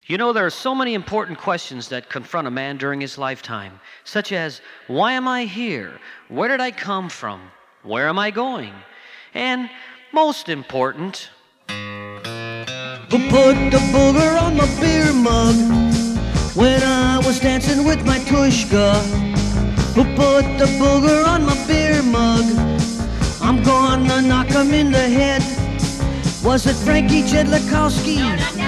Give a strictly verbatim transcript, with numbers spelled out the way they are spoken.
You know, there are so many important questions that confront a man during his lifetime, such as, why am I here? Where did I come from? Where am I going? And most important, who put the booger on my beer mug when I was dancing with my tushka? Who put the booger on my beer mug? I'm gonna knock him in the head. Was it Frankie Jedlikowski?